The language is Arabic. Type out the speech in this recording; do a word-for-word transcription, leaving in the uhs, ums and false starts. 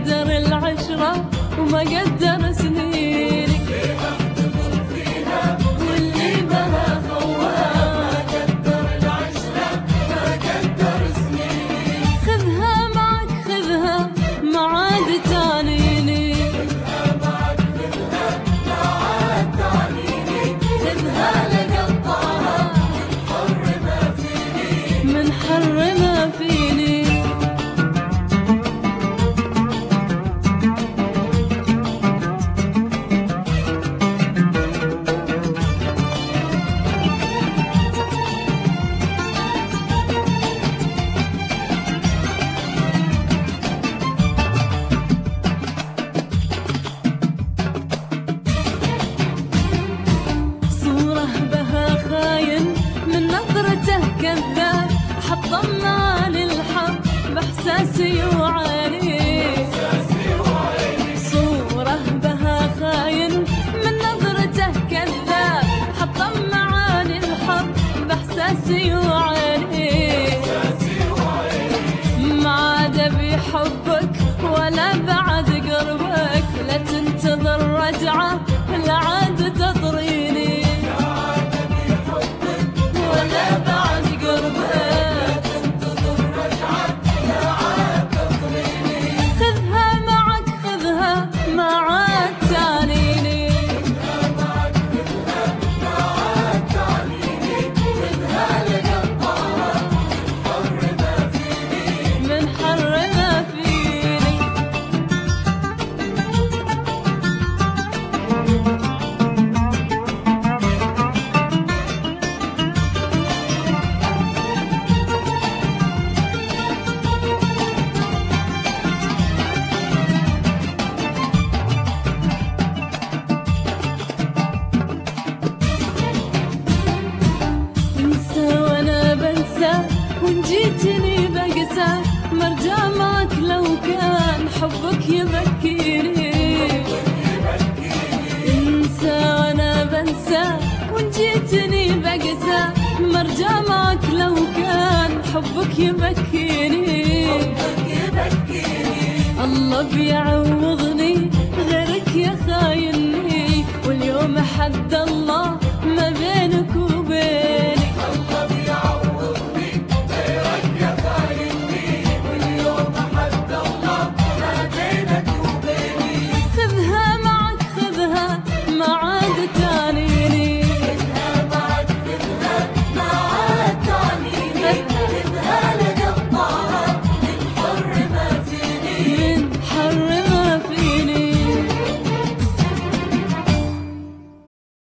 قدر العشرة وما قدر سنيني، واللي بها خوها ما قدر العشرة ما قدر سنيني. خذها معك خذها ما عاد تعنيني، خذها معك خذها ما عاد تعنيني. خذها لقطعها من حر ما فيني، من حر ما فيني. كذاب حطمنا للحب باحساسي وعيني، صوره بها خاين من نظرته كذاب حطم معاني الحب باحساسي وعيني. ما عاد بيحبك ولا بعد قربك، لا تنتظر رجعه لا عاد تطريني، ولا بعد وإن جيتني بقسى مرجع معك لو كان حبك يبكيني. انسى وانا بنسى وإن جيتني بقسى مرجع معك لو كان حبك يبكيني. الله بيعود